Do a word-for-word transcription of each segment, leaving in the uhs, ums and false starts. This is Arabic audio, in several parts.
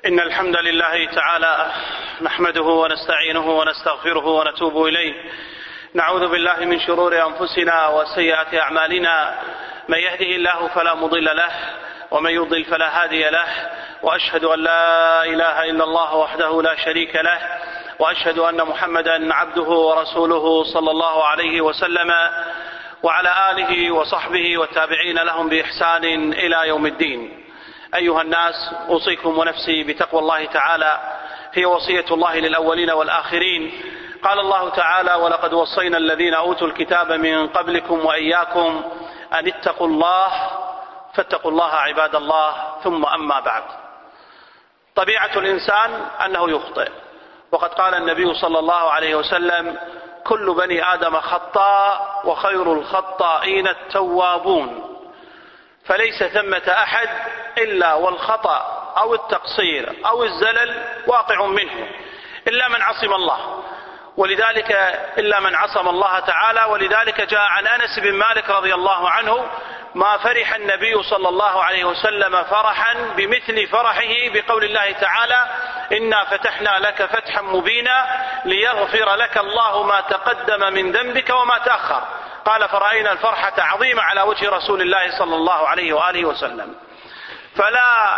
إن الحمد لله تعالى نحمده ونستعينه ونستغفره ونتوب إليه. نعوذ بالله من شرور أنفسنا وسيئات أعمالنا، من يهده الله فلا مضل له ومن يضلل فلا هادي له، وأشهد أن لا إله إلا الله وحده لا شريك له، وأشهد أن محمدا عبده ورسوله صلى الله عليه وسلم وعلى آله وصحبه والتابعين لهم بإحسان إلى يوم الدين. أيها الناس، أوصيكم ونفسي بتقوى الله تعالى، هي وصية الله للأولين والآخرين. قال الله تعالى: ولقد وصينا الذين أوتوا الكتاب من قبلكم وإياكم أن اتقوا الله فاتقوا الله عباد الله. ثم أما بعد، طبيعة الإنسان أنه يخطئ، وقد قال النبي صلى الله عليه وسلم: كل بني آدم خطاء وخير الخطائين التوابون. فليس ثمة أحد إلا والخطأ أو التقصير أو الزلل واقع منه إلا من عصم الله، ولذلك إلا من عصم الله تعالى. ولذلك جاء عن أنس بن مالك رضي الله عنه: ما فرح النبي صلى الله عليه وسلم فرحا بمثل فرحه بقول الله تعالى: إنا فتحنا لك فتحا مبينا ليغفر لك الله ما تقدم من ذنبك وما تأخر. قال: فرأينا الفرحة عظيمة على وجه رسول الله صلى الله عليه وآله وسلم. فلا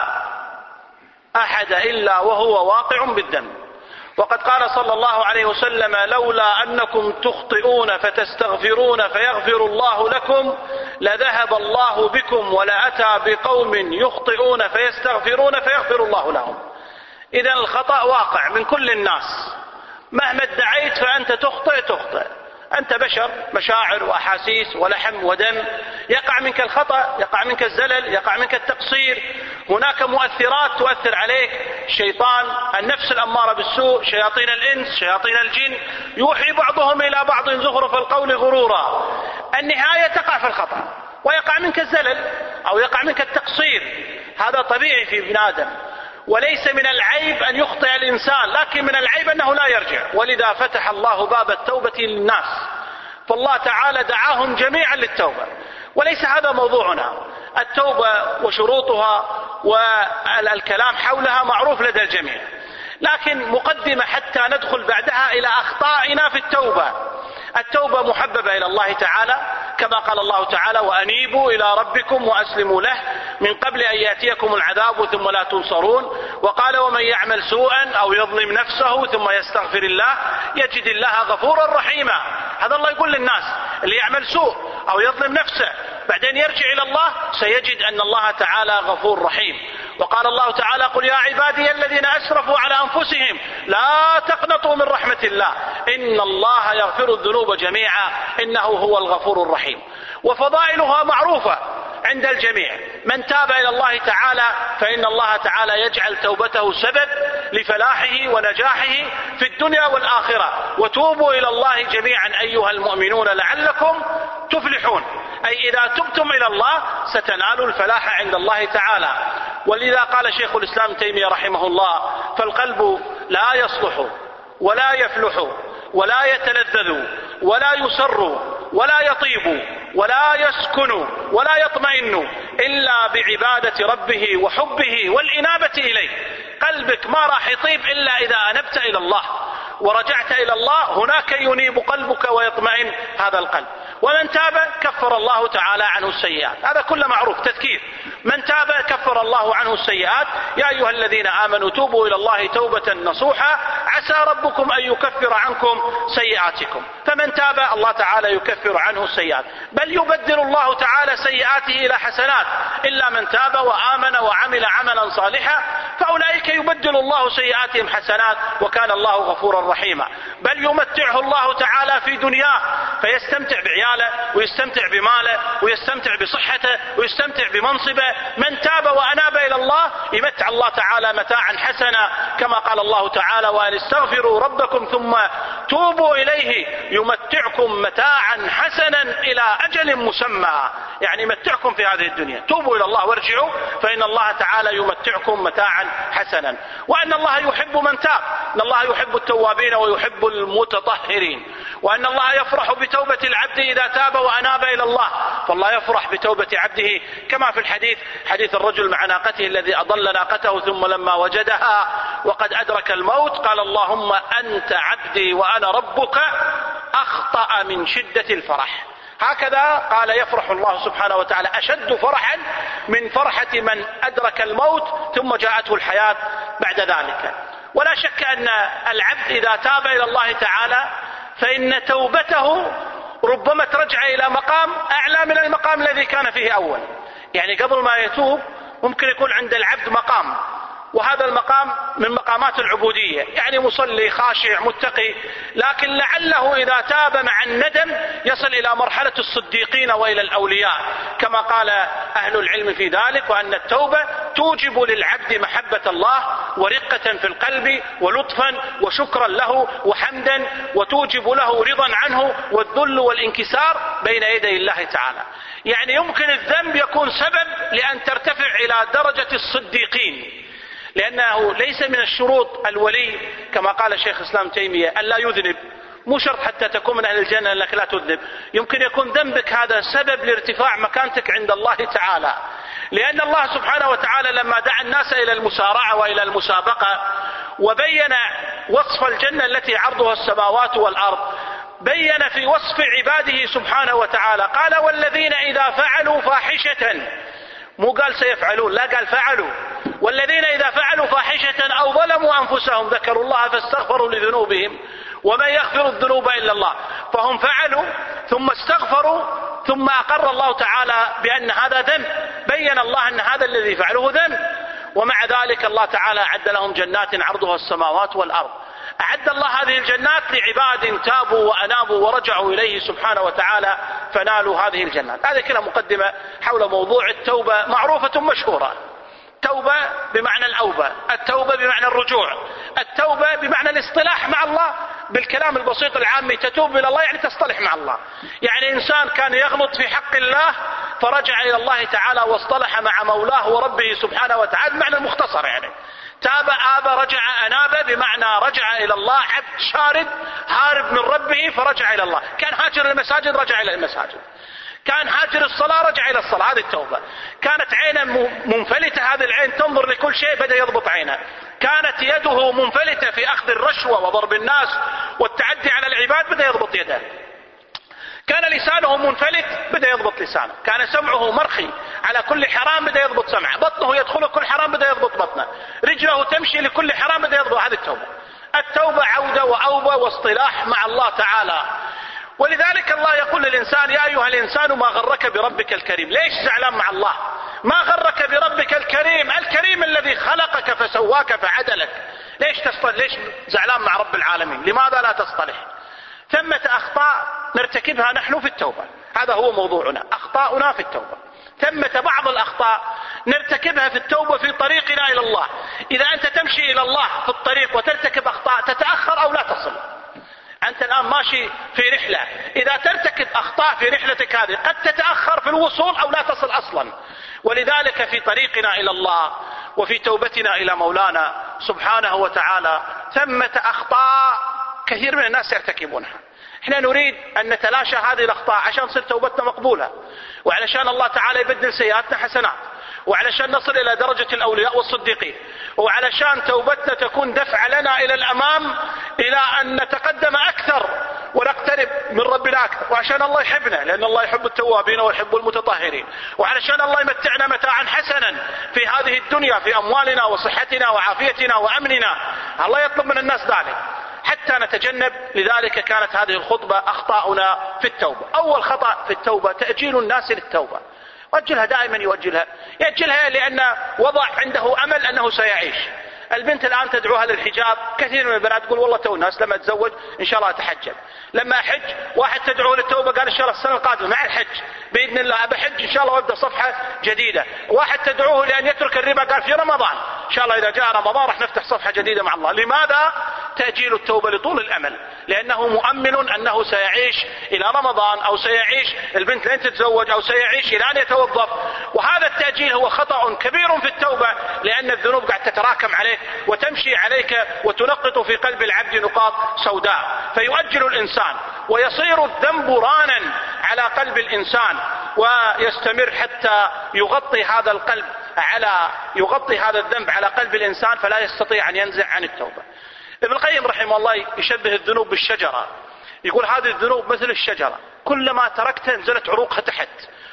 أحد إلا وهو واقع بالذنب. وقد قال صلى الله عليه وسلم: لولا أنكم تخطئون فتستغفرون فيغفر الله لكم لذهب الله بكم ولأتى بقوم يخطئون فيستغفرون فيغفر الله لهم. إذن الخطأ واقع من كل الناس، مهما ادعيت فأنت تخطئ تخطئ، أنت بشر، مشاعر وأحاسيس ولحم ودم، يقع منك الخطأ، يقع منك الزلل، يقع منك التقصير. هناك مؤثرات تؤثر عليك: الشيطان، النفس الأمارة بالسوء، شياطين الإنس، شياطين الجن، يوحي بعضهم إلى بعض زخرف القول غرورا. النهاية تقع في الخطأ، ويقع منك الزلل أو يقع منك التقصير. هذا طبيعي في ابن آدم، وليس من العيب أن يخطئ الإنسان، لكن من العيب أنه لا يرجع. ولذا فتح الله باب التوبة للناس، فالله تعالى دعاهم جميعا للتوبة. وليس هذا موضوعنا. التوبة وشروطها والكلام حولها معروف لدى الجميع، لكن مقدمة حتى ندخل بعدها إلى أخطائنا في التوبة. التوبة محببة إلى الله تعالى، كما قال الله تعالى: وأنيبوا إلى ربكم وأسلموا له من قبل أن يأتيكم العذاب ثم لا تنصرون. وقال: ومن يعمل سوءا أو يظلم نفسه ثم يستغفر الله يجد الله غفورا رحيما. هذا الله يقول للناس: اللي يعمل سوء أو يظلم نفسه بعدين يرجع إلى الله سيجد أن الله تعالى غفور رحيم. وقال الله تعالى: قل يا عبادي الذين أسرفوا على أنفسهم لا تقنطوا من رحمة الله إن الله يغفر الذنوب جميعا إنه هو الغفور الرحيم. وفضائلها معروفة عند الجميع. من تاب إلى الله تعالى فإن الله تعالى يجعل توبته سبب لفلاحه ونجاحه في الدنيا والآخرة. وتوبوا إلى الله جميعا أيها المؤمنون لعلكم تفلحون، أي إذا تبتم إلى الله ستنالوا الفلاح عند الله تعالى. ولذا قال شيخ الإسلام تيمية رحمه الله: فالقلب لا يصلح ولا يفلح ولا يتلذذ ولا يسر ولا يطيب ولا يسكن ولا يطمئن إلا بعبادة ربه وحبه والإنابة إليه. قلبك ما راح يطيب إلا إذا أنبت إلى الله ورجعت إلى الله، هناك ينيب قلبك ويطمئن هذا القلب. ومن تاب كفر الله تعالى عنه السيئات. هذا كله معروف، تذكير: من تاب كفر الله عنه السيئات. يا أيها الذين آمنوا توبوا إلى الله توبة نصوحا عسى ربكم أن يكفر عنكم سيئاتكم. فمن تاب الله تعالى يكفر عنه السيئات، بل يبدل الله تعالى سيئاته إلى حسنات. إلا من تاب وآمن وعمل عملا صالحا فأولئك يبدل الله سيئاتهم حسنات وكان الله غفورا رحيما. بل يمتعه الله تعالى في دنياه فيستمتع بعياله ويستمتع بماله ويستمتع بصحته ويستمتع بمنصبه. من تاب وأناب إلى الله يمتع الله تعالى متاعا حسنا، كما قال الله تعالى: وأن استغفروا ربكم ثم توبوا إليه يمتعكم متاعا حسنا إلى أجل مسمى. يعني يمتعكم في هذه الدنيا. توبوا إلى الله وارجعوا فإن الله تعالى يمتعكم متاعا حسنا. وأن الله يحب من تاب، أن الله يحب التوابين ويحب المتطهرين. وأن الله يفرح بتوبة العبد إذا تاب وأناب إلى الله، فالله يفرح بتوبة عبده، كما في الحديث حديث الرجل مع ناقته الذي أضل ناقته ثم لما وجدها وقد أدرك الموت قال اللهم أنت عبدي وأنا ربك، أخطأ من شدة الفرح. هكذا قال يفرح الله سبحانه وتعالى أشد فرحا من فرحة من أدرك الموت ثم جاءته الحياة بعد ذلك. ولا شك أن العبد إذا تاب إلى الله تعالى فإن توبته ربما ترجع إلى مقام أعلى من المقام الذي كان فيه أول. يعني قبل ما يتوب ممكن يكون عند العبد مقام، وهذا المقام من مقامات العبودية، يعني مصلي خاشع متقي، لكن لعله إذا تاب مع الندم يصل إلى مرحلة الصديقين وإلى الأولياء، كما قال أهل العلم في ذلك، وأن التوبة توجب للعبد محبة الله ورقة في القلب ولطفا وشكرا له وحمدا، وتوجب له رضا عنه والذل والانكسار بين يدي الله تعالى. يعني يمكن الذنب يكون سبب لأن ترتفع إلى درجة الصديقين، لأنه ليس من الشروط الولي كما قال شيخ الإسلام تيمية ألا يذنب، مو شرط حتى تكون من أهل الجنة أنك لا تذنب، يمكن يكون ذنبك هذا سبب لارتفاع مكانتك عند الله تعالى. لأن الله سبحانه وتعالى لما دعا الناس إلى المسارعة وإلى المسابقة وبين وصف الجنة التي عرضها السماوات والأرض، بين في وصف عباده سبحانه وتعالى قال والذين إذا فعلوا فاحشة، مو قال سيفعلون، لا قال فعلوا، والذين إذا فعلوا فاحشة أو ظلموا أنفسهم ذكروا الله فاستغفروا لذنوبهم ومن يغفر الذنوب إلا الله، فهم فعلوا ثم استغفروا ثم أقر الله تعالى بأن هذا ذنب، بين الله أن هذا الذي فعله ذنب، ومع ذلك الله تعالى أعد لهم جنات عرضها السماوات والأرض. أعد الله هذه الجنات لعباد تابوا وأنابوا ورجعوا إليه سبحانه وتعالى فنالوا هذه الجنات. هذه كلها مقدمة حول موضوع التوبة معروفة مشهورة. توبة بمعنى الأوبة، التوبة بمعنى الرجوع، التوبة بمعنى الاصطلاح مع الله، بالكلام البسيط العامي تتوب إلى الله يعني تصطلح مع الله. يعني إنسان كان يغلط في حق الله فرجع إلى الله تعالى واصطلح مع مولاه وربه سبحانه وتعالى، بمعنى المختصر يعني تاب آب رجع أناب، بمعنى رجع إلى الله، عبد شارد هارب من ربه فرجع إلى الله، كان هاجر المساجد رجع إلى المساجد، كان هاجر الصلاة رجع إلى الصلاة، هذه التوبة. كانت عينه منفلتة، هذه العين تنظر لكل شيء بدأ يضبط عينه، كانت يده منفلتة في أخذ الرشوة وضرب الناس والتعدي على العباد بدأ يضبط يده، كان لسانه منفلت بدأ يضبط لسانه، كان سمعه مرخي على كل حرام بدأ يضبط سمعه، بطنه يدخل كل حرام بدأ يضبط بطنه، رجله تمشي لكل حرام بدأ يضبط. هذه التوبة. التوبة عودة وأوبة واصطلاح مع الله تعالى. ولذلك الله يقول للإنسان يا أيها الإنسان ما غرك بربك الكريم. ليش زعلان مع الله؟ ما غرك بربك الكريم، الكريم الذي خلقك فسواك فعدلك. ليش تصطلح؟ ليش زعلان مع رب العالمين؟ لماذا لا تصطلح؟ ثمة أخطاء نرتكبها نحن في التوبة، هذا هو موضوعنا، أخطاؤنا في التوبة. ثمة بعض الأخطاء نرتكبها في التوبة في طريقنا إلى الله. إذا أنت تمشي إلى الله في الطريق وترتكب أخطاء تتأخر أو لا تصل. أنت الآن ماشي في رحلة، إذا ترتكب أخطاء في رحلتك هذه قد تتأخر في الوصول أو لا تصل أصلا. ولذلك في طريقنا إلى الله وفي توبتنا إلى مولانا سبحانه وتعالى ثمة أخطاء كثير من الناس يرتكبونها. احنا نريد أن نتلاشى هذه الأخطاء عشان تصير توبتنا مقبولة، وعلشان الله تعالى يبدل سيئاتنا حسنات، وعلشان نصل إلى درجة الأولياء والصديقين، وعلشان توبتنا تكون دفع لنا إلى الأمام إلى أن نتقدم أكثر ونقترب من ربنا أكثر، وعشان الله يحبنا لأن الله يحب التوابين ويحب المتطهرين، وعلشان الله يمتعنا متاعا حسنا في هذه الدنيا في أموالنا وصحتنا وعافيتنا وأمننا. الله يطلب من الناس ذلك حتى نتجنب. لذلك كانت هذه الخطبة أخطاؤنا في التوبة. أول خطأ في التوبة تأجيل الناس للتوبة، يؤجلها دائما، يؤجلها يأجلها لأن وضع عنده أمل أنه سيعيش. البنت الآن تدعوها للحجاب، كثير من البنات تقول والله تو الناس لما أتزوج إن شاء الله أتحجب، لما أحج واحد تدعوه للتوبة قال إن شاء الله السنة القادمة مع الحج بإذن الله أبحج إن شاء الله وأبدأ صفحة جديدة. واحد تدعوه لأن يترك الربا قال في رمضان إن شاء الله إذا جاء رمضان راح نفتح صفحة جديدة مع الله. لماذا؟ تأجيل التوبة لطول الأمل، لأنه مؤمن أنه سيعيش إلى رمضان أو سيعيش البنت لين تتزوج أو سيعيش إلى أن يتوظف. وهذا التأجيل هو خطأ كبير في التوبة، لأن الذنوب قاعد تتراكم عليك وتمشي عليك وتنقط في قلب العبد نقاط سوداء، فيؤجل الإنسان. ويصير الذنب رانا على قلب الإنسان ويستمر حتى يغطي هذا القلب على يغطي هذا الذنب على قلب الإنسان فلا يستطيع أن ينزع عن التوبة. ابن القيم رحمه الله يشبه الذنوب بالشجرة، يقول هذه الذنوب مثل الشجرة، كلما تركتها نزلت عروقها تحت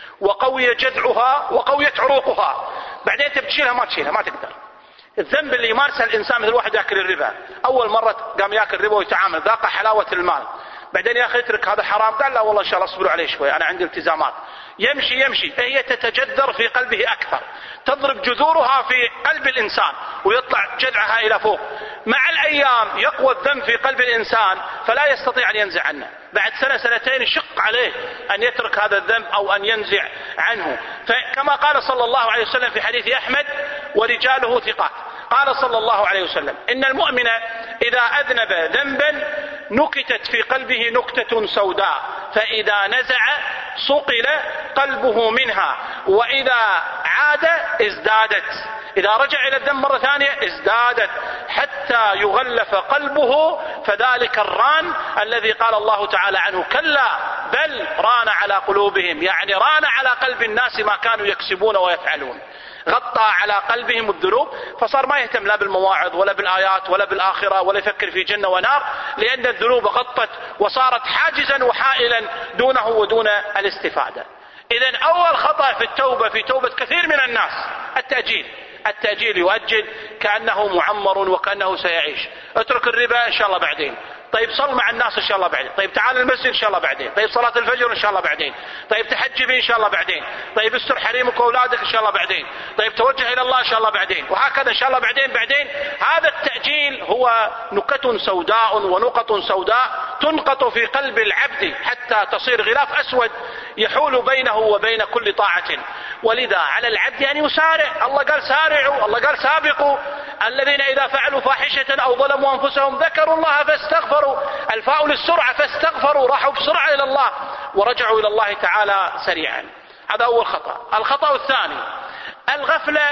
وقوي جذعها وقويت عروقها، بعدين انت بتشيلها ما تشيلها ما تقدر. الذنب اللي يمارسه الإنسان مثل واحد يأكل الربا، أول مرة قام يأكل ربا ويتعامل ذاق حلاوة المال، بعدين يا أخي اترك هذا حرام، قال لا والله إن شاء الله اصبروا عليه شوي أنا عندي التزامات، يمشي يمشي هي تتجذر في قلبه أكثر، تضرب جذورها في قلب الإنسان ويطلع جذعها إلى فوق، مع الأيام يقوى الذنب في قلب الإنسان فلا يستطيع أن ينزع عنه، بعد سنة سنتين يشق عليه أن يترك هذا الذنب أو أن ينزع عنه. فكما قال صلى الله عليه وسلم في حديث أحمد ورجاله ثقات، قال صلى الله عليه وسلم إن المؤمن إذا أذنب ذنبا نكتت في قلبه نكتة سوداء فإذا نزع صقل قلبه منها وإذا عاد ازدادت، إذا رجع إلى الذنب مرة ثانية ازدادت حتى يغلف قلبه، فذلك الران الذي قال الله تعالى عنه كلا بل ران على قلوبهم، يعني ران على قلب الناس ما كانوا يكسبون ويفعلون، غطى على قلبهم الذنوب فصار ما يهتم لا بالمواعظ ولا بالآيات ولا بالآخرة ولا يفكر في جنة ونار، لأن الذنوب غطت وصارت حاجزا وحائلا دونه ودون الاستفادة. إذن أول خطأ في التوبة في توبة كثير من الناس التأجيل، التأجيل يؤجل كأنه معمر وكأنه سيعيش، اترك الربا إن شاء الله بعدين، طيب صل مع الناس إن شاء الله بعدين، طيب تعال المسجد إن شاء الله بعدين، طيب صلاة الفجر إن شاء الله بعدين، طيب تحجبي إن شاء الله بعدين، طيب استر حريمك وأولادك إن شاء الله بعدين، طيب توجه إلى الله إن شاء الله بعدين، وهكذا إن شاء الله بعدين بعدين. هذا التأجيل هو نكت سوداء ونقط سوداء تنقط في قلب العبد حتى تصير غلاف أسود يحول بينه وبين كل طاعة. ولذا على العبد أن يسارع، الله قال سارعوا، الله قال سابقوا، الذين إذا فعلوا فاحشة أو ظلموا أنفسهم ذكروا الله فاستغفروا، الفاء للسرعة فاستغفروا، راحوا بسرعة إلى الله ورجعوا إلى الله تعالى سريعا. هذا أول خطأ. الخطأ الثاني الغفلة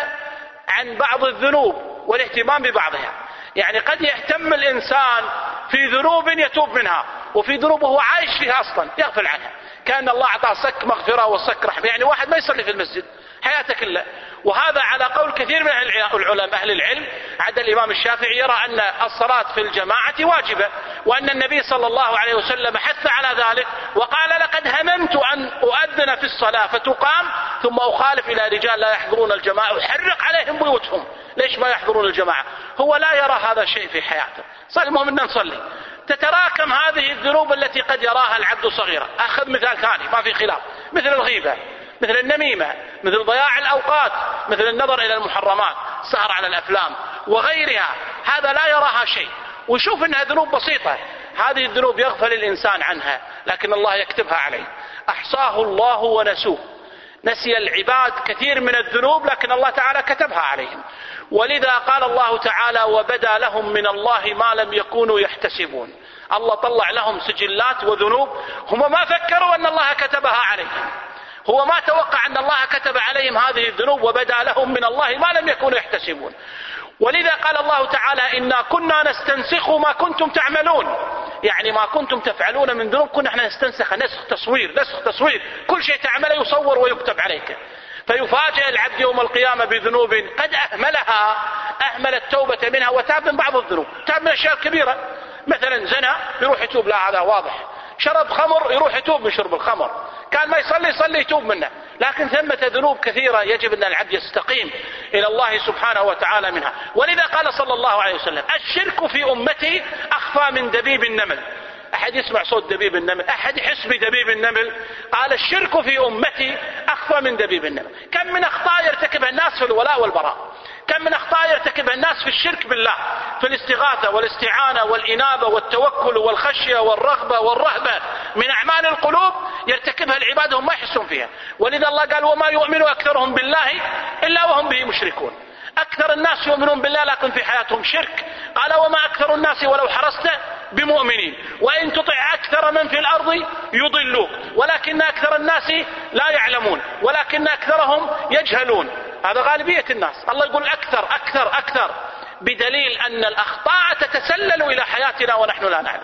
عن بعض الذنوب والاهتمام ببعضها، يعني قد يهتم الإنسان في ذنوب يتوب منها وفي ذنوب هو عايش فيها أصلا يغفل عنها، كأن الله أعطاه صك مغفرة وصك رحمة، يعني واحد ما يصلي في المسجد حياته كلها، وهذا على قول كثير من العلماء أهل العلم، عدا الإمام الشافعي يرى أن الصلاة في الجماعة واجبة، وأن النبي صلى الله عليه وسلم حث على ذلك وقال لقد هممت أن أؤذن في الصلاة فتقام ثم أخالف إلى رجال لا يحضرون الجماعة أحرق عليهم بيوتهم، ليش ما يحضرون الجماعة؟ هو لا يرى هذا الشيء في حياته، صلي المهم أن نصلي. تتراكم هذه الذنوب التي قد يراها العبد صغيرة. أخذ مثال ثاني ما في خلاف، مثل الغيبة، مثل النميمة، مثل ضياع الأوقات، مثل النظر إلى المحرمات، السهر على الأفلام وغيرها، هذا لا يراها شيء ويشوف أنها ذنوب بسيطة. هذه الذنوب يغفل الإنسان عنها لكن الله يكتبها عليه، أحصاه الله ونسوه، نسي العباد كثير من الذنوب لكن الله تعالى كتبها عليهم. ولذا قال الله تعالى وبدا لهم من الله ما لم يكونوا يحتسبون، الله طلع لهم سجلات وذنوب هم ما فكروا أن الله كتبها عليهم، هو ما توقع أن الله كتب عليهم هذه الذنوب، وبدا لهم من الله ما لم يكونوا يحتسبون. ولذا قال الله تعالى إنا كنا نستنسخ ما كنتم تعملون، يعني ما كنتم تفعلون من ذنوب كنا احنا نستنسخ، نسخ تصوير نسخ تصوير، كل شيء تعمله يصور ويكتب عليك. فيفاجئ العبد يوم القيامة بذنوب قد أهملها، أهمل التوبة منها وتاب من بعض الذنوب، تاب من أشياء كبيرة، مثلا زنا يروح يتوب، لا هذا واضح، شرب خمر يروح يتوب من شرب الخمر، كان ما يصلي يصلي يتوب منه، لكن ثمة ذنوب كثيرة يجب أن العبد يستقيم إلى الله سبحانه وتعالى منها. ولذا قال صلى الله عليه وسلم الشرك في أمتي أخفى من دبيب النمل. أحد يسمع صوت دبيب النمل؟ أحد يحس بدبيب النمل؟ قال الشرك في أمتي أخفى من دبيب النمل. كم من أخطاء يرتكبها الناس في الولاء والبراء، كم من أخطاء يرتكبها الناس في الشرك بالله، في الاستغاثة والاستعانة والإنابة والتوكل والخشية والرغبة والرهبة من أعمال القلوب يرتكبها العباد وهم ما يحسون فيها. ولذا الله قال وما يؤمن أكثرهم بالله إلا وهم به مشركون. أكثر الناس يؤمنون بالله لكن في حياتهم شرك. قال وما أكثر الناس ولو حرصت بمؤمنين وإن تطع أكثر من في الأرض يضلوك ولكن أكثر الناس لا يعلمون ولكن أكثرهم يجهلون. هذا غالبية الناس. الله يقول أكثر أكثر أكثر بدليل أن الأخطاء تتسلل إلى حياتنا ونحن لا نعلم.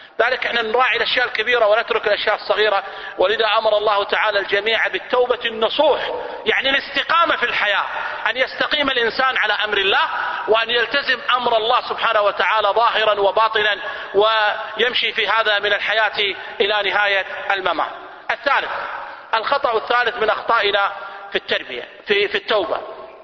ذلك احنا نراعي الأشياء الكبيرة ونترك الأشياء الصغيرة. ولذا أمر الله تعالى الجميع بالتوبة النصوح، يعني الاستقامة في الحياة، أن يستقيم الإنسان على أمر الله وأن يلتزم أمر الله سبحانه وتعالى ظاهرا وباطنا، ويمشي في هذا من الحياة إلى نهاية الممات. الثالث، الخطأ الثالث من أخطائنا في التربية في, في التوبة،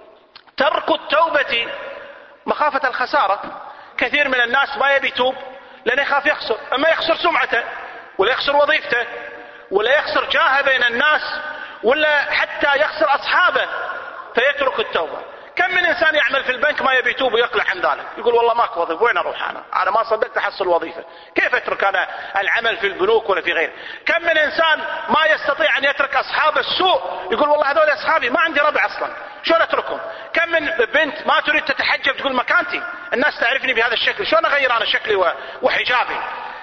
ترك التوبة مخافة الخسارة. كثير من الناس ما يبي يتوب لأنه يخاف يخسر، أما يخسر سمعته ولا يخسر وظيفته ولا يخسر جاهه بين الناس ولا حتى يخسر أصحابه فيترك التوبة. كم من إنسان يعمل في البنك ما يبي يتوب ويقلع عن ذلك، يقول والله ماكو وظيفة، وين أروح أنا؟ أنا ما صدقت أحصل وظيفة، كيف أترك أنا العمل في البنوك ولا في غيره؟ كم من إنسان ما يستطيع أن يترك أصحاب السوء، يقول والله هذول أصحابي ما عندي ربع أصلا، شلون أتركهم؟ كم من بنت ما تريد تتحجب تقول مكانتي الناس تعرفني بهذا الشكل، شلون أغير أنا شكلي وحجابي؟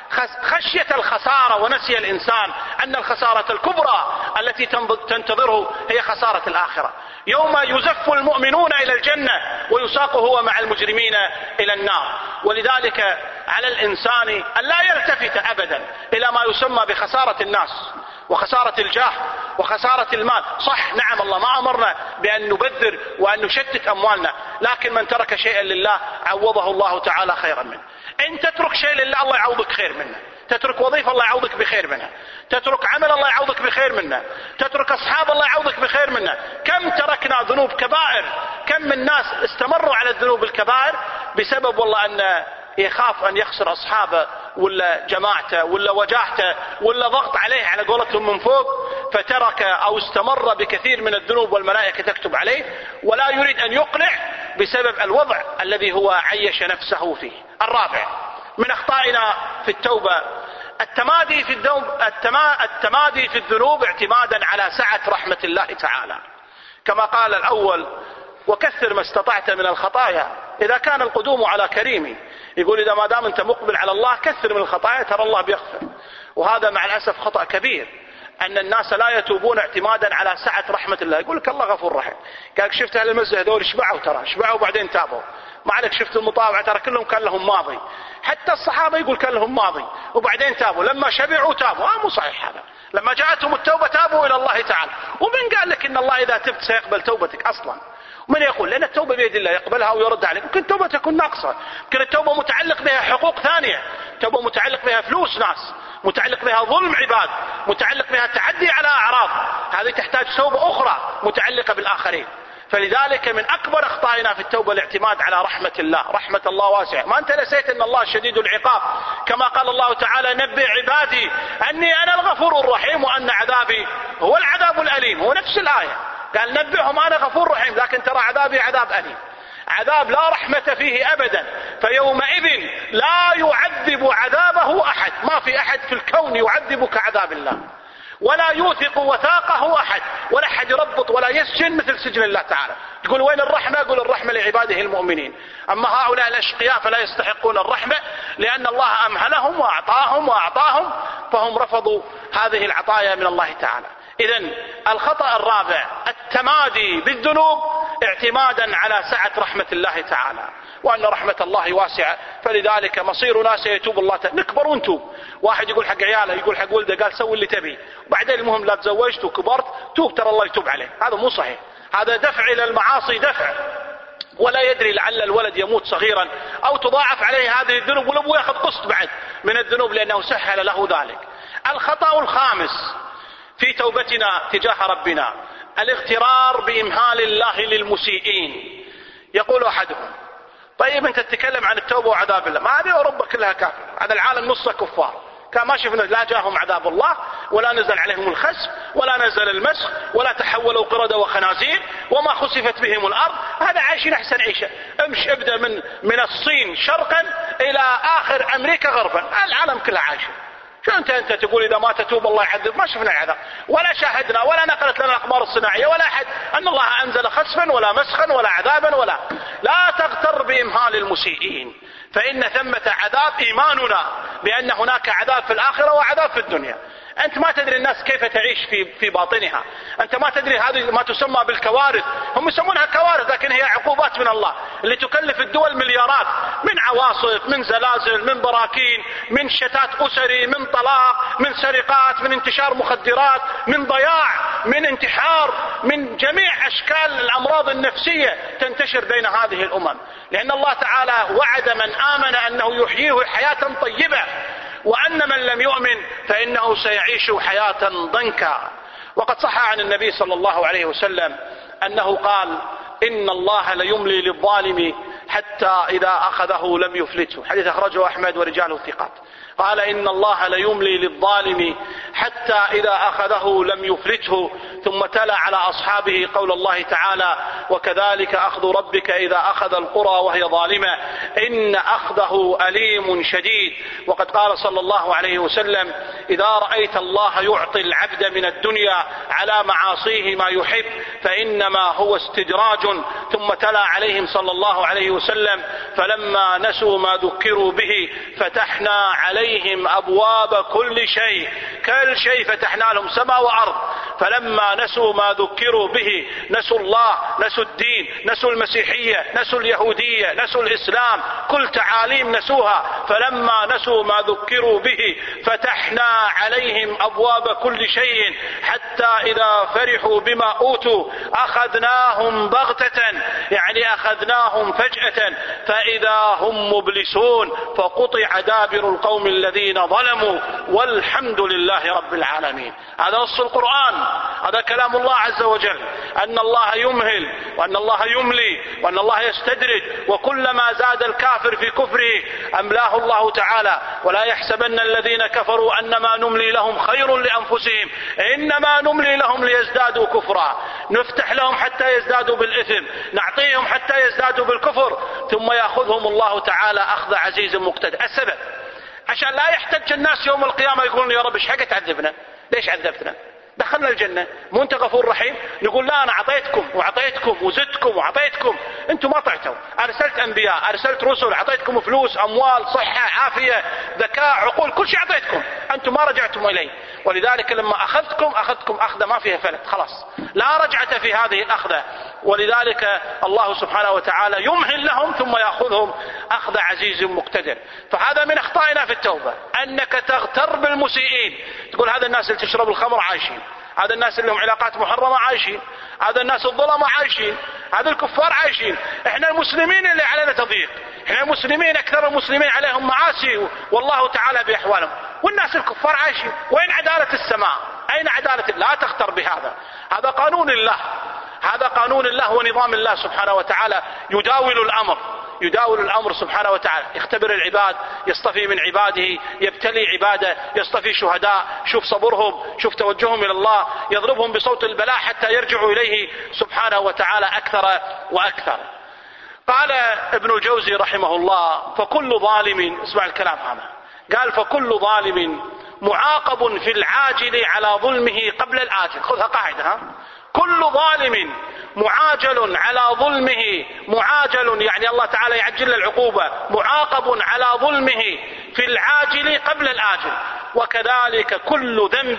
خشية الخسارة، ونسي الإنسان أن الخسارة الكبرى التي تنتظره هي خسارة الآخرة، يوم يزف المؤمنون إلى الجنة ويساق هو مع المجرمين إلى النار. ولذلك على الإنسان أن لا يلتفت أبدا إلى ما يسمى بخسارة الناس وخسارة الجاه وخسارة المال. صح، نعم، الله ما أمرنا بأن نبذر وأن نشتت أموالنا، لكن من ترك شيئا لله عوضه الله تعالى خيرا منه. إن تترك شيء لله الله يعوضك خير منه، تترك وظيفة الله يعوضك بخير منها، تترك عمل الله يعوضك بخير منه، تترك أصحاب الله يعوضك بخير منه. كم تركنا ذنوب كبائر، كم من ناس استمروا على الذنوب الكبائر بسبب والله أن يخاف أن يخسر أصحابه ولا جماعته ولا وجاهته ولا ضغط عليه على قولتهم من فوق، فترك أو استمر بكثير من الذنوب والملائكة تكتب عليه، ولا يريد أن يقلع بسبب الوضع الذي هو عيش نفسه فيه. الرابع من أخطائنا في التوبة التمادي في الذنوب التمادي في الذنوب اعتمادا على سعة رحمة الله تعالى، كما قال الأول: وكثر ما استطعت من الخطايا إذا كان القدوم على كريم. يقول إذا ما دام أنت مقبل على الله كثر من الخطايا ترى الله بيغفر. وهذا مع الأسف خطأ كبير، أن الناس لا يتوبون اعتمادا على سعة رحمة الله. يقول لك الله غفور رحيم، قال شفت أهل المسجد هذول شبعوا، ترى شبعوا وبعدين تابوا، ما عليك شفت المطاوعة ترى كلهم كان لهم ماضي، حتى الصحابة يقول كان لهم ماضي وبعدين تابوا، لما شبعوا تابوا. آه مو صحيح هذا، لما جاءتهم التوبة تابوا إلى الله تعالى. ومن قال لك إن الله إذا تبت سيقبل توبتك أصلا؟ من يقول؟ لأن التوبة بيد الله، يقبلها ويرد عليك. ممكن التوبة تكون ناقصة، ممكن التوبة متعلق بها حقوق ثانية، التوبة متعلق بها فلوس ناس، متعلق بها ظلم عباد، متعلق بها تعدي على أعراض، هذه تحتاج توبة أخرى متعلقة بالآخرين. فلذلك من أكبر أخطائنا في التوبة الاعتماد على رحمة الله. رحمة الله واسعة، ما أنت نسيت أن الله شديد العقاب، كما قال الله تعالى: نبئ عبادي أني أنا الغفور الرحيم وأن عذابي هو العذاب الأليم. هو نفس الآية، قال نبئهم أنا غفور رحيم، لكن ترى عذابي عذاب أليم، عذاب لا رحمة فيه أبدا. فيومئذ لا يعذب عذابه أحد، ما في أحد في الكون يعذب كعذاب الله، ولا يوثق وثاقه أحد، ولا أحد يربط ولا يسجن مثل سجن الله تعالى. تقول وين الرحمة؟ يقول الرحمة لعباده المؤمنين. أما هؤلاء الأشقياء فلا يستحقون الرحمة، لأن الله أمهلهم وأعطاهم وأعطاهم فهم رفضوا هذه العطايا من الله تعالى. إذن الخطأ الرابع التمادي بالذنوب اعتمادا على سعة رحمة الله تعالى، وأن رحمة الله واسعة، فلذلك مصيرنا سيتوب الله تعالى. نكبر ونتوب. واحد يقول حق عياله، يقول حق ولده، قال سوي اللي تبي، وبعدين المهم لا تزوجت وكبرت توب ترى الله يتوب عليه. هذا مو صحيح، هذا دفع إلى المعاصي دفع، ولا يدري لعل الولد يموت صغيرا أو تضاعف عليه هذه الذنوب ولو يأخذ قسط بعد من الذنوب لأنه سهل له ذلك. الخطأ الخامس في توبتنا تجاه ربنا الاغترار بإمهال الله للمسيئين. يقول أحدهم: طيب أنت تتكلم عن التوبة وعذاب الله، ما هذه أوروبا كلها كافر، هذا العالم نصه كفار، كان ما شفنا لا جاءهم عذاب الله ولا نزل عليهم الخسف ولا نزل المسخ ولا تحولوا قردة وخنازير وما خسفت بهم الأرض، هذا عايشين أحسن عيشة. امش ابدأ من من الصين شرقا إلى آخر أمريكا غربا، العالم كلها عايشة. شو أنت أنت تقول إذا ما تتوب الله يعذب؟ ما شفنا العذاب ولا شاهدنا ولا نقلت لنا الأقمار الصناعية ولا أحد أن الله أنزل خسفا ولا مسخا ولا عذابا. ولا لا تغتر بإمهال المسيئين، فإن ثمة عذاب. إيماننا بأن هناك عذاب في الآخرة وعذاب في الدنيا. أنت ما تدري الناس كيف تعيش في في باطنها، أنت ما تدري هذه ما تسمى بالكوارث، هم يسمونها كوارث لكن هي عقوبات من الله اللي تكلف الدول مليارات، من عواصف، من زلازل، من براكين، من شتات أسري، من طلاق، من سرقات، من انتشار مخدرات، من ضياع، من انتحار، من جميع أشكال الأمراض النفسية تنتشر بين هذه الأمم، لأن الله تعالى وعد من آمن أنه يحييه حياة طيبة، وأن من لم يؤمن فإنه سيعيش حياة ضنكا. وقد صح عن النبي صلى الله عليه وسلم أنه قال: إن الله ليملي للظالم حتى إذا أخذه لم يفلته، حديث أخرجه أحمد ورجاله ثقات. قال: إن الله ليملي للظالم حتى إذا أخذه لم يفلته، ثم تلا على أصحابه قول الله تعالى: وكذلك أخذ ربك إذا أخذ القرى وهي ظالمة إن أخذه أليم شديد. وقد قال صلى الله عليه وسلم: إذا رأيت الله يعطي العبد من الدنيا على معاصيه ما يحب فإنما هو استدراج. ثم تلا عليهم صلى الله عليه وسلم: فلما نسوا ما ذكروا به فتحنا عليهم أبواب كل شيء، كل شيء فتحنا لهم، سماء وأرض. فلما نسوا ما ذكروا به نسوا الله، نسوا الدين، نسوا المسيحية، نسوا اليهودية، نسوا الإسلام، كل تعاليم نسوها. فلما نسوا ما ذكروا به فتحنا عليهم أبواب كل شيء حتى إذا فرحوا بما أوتوا أخذناهم بغتة، يعني أخذناهم فجأة فإذا هم مبلسون فقطع دابر القوم الذين ظلموا والحمد لله رب العالمين. هذا نص القرآن، هذا كلام الله عز وجل، أن الله يمهل وأن الله يملي وأن الله يستدرج، وكلما زاد الكافر في كفره أملاه الله تعالى. ولا يحسبن الذين كفروا أنما نملي لهم خير لأنفسهم إنما نملي لهم ليزدادوا كفرا، نفتح لهم حتى يزدادوا بالإثم، نعطيهم حتى يزدادوا بالكفر، ثم يأخذهم الله تعالى أخذ عزيز مقتدر. السبب عشان لا يحتج الناس يوم القيامة يقولون: يا رب ايش حق تعذبنا؟ ليش عذبتنا؟ دخلنا الجنة، مو انت غفور رحيم؟ نقول: لا، انا اعطيتكم واعطيتكم وزدتكم واعطيتكم، انتم ما طعتوا. ارسلت انبياء، ارسلت رسل، اعطيتكم فلوس، اموال، صحة، عافية، ذكاء، عقول، كل شيء اعطيتكم، انتم ما رجعتم الي. ولذلك لما اخذتكم اخذتكم اخذة ما فيها فلت، خلاص لا رجعة في هذه الاخذة. ولذلك الله سبحانه وتعالى يمهل لهم ثم يأخذهم أخذ عزيز مقتدر. فهذا من أخطائنا في التوبة، أنك تغتر بالمسيئين، تقول هذا الناس اللي تشرب الخمر عايشين، هذا الناس اللي هم علاقات محرمة عايشين، هذا الناس الظلمة عايشين، هذا الكفار عايشين، احنا المسلمين اللي علينا تضييق، احنا المسلمين أكثر المسلمين عليهم معاصي والله تعالى بأحوالهم، والناس الكفار عايشين. وين عدالة السماء؟ أين عدالة؟ لا تختر بهذا، هذا قانون الله، هذا قانون الله ونظام الله سبحانه وتعالى، يداول الأمر، يداول الأمر سبحانه وتعالى، يختبر العباد، يصطفي من عباده، يبتلي عباده، يصطفي شهداء، شوف صبرهم، شوف توجههم إلى الله، يضربهم بصوت البلاء حتى يرجعوا إليه سبحانه وتعالى أكثر وأكثر. قال ابن الجوزي رحمه الله: فكل ظالم، اسمع الكلام هذا، قال: فكل ظالم معاقب في العاجل على ظلمه قبل الآجل. خذها قاعدة، ها؟ كل ظالم معاجل على ظلمه، معاجل يعني الله تعالى يعجل العقوبة، معاقب على ظلمه في العاجل قبل الآجل، وكذلك كل ذنب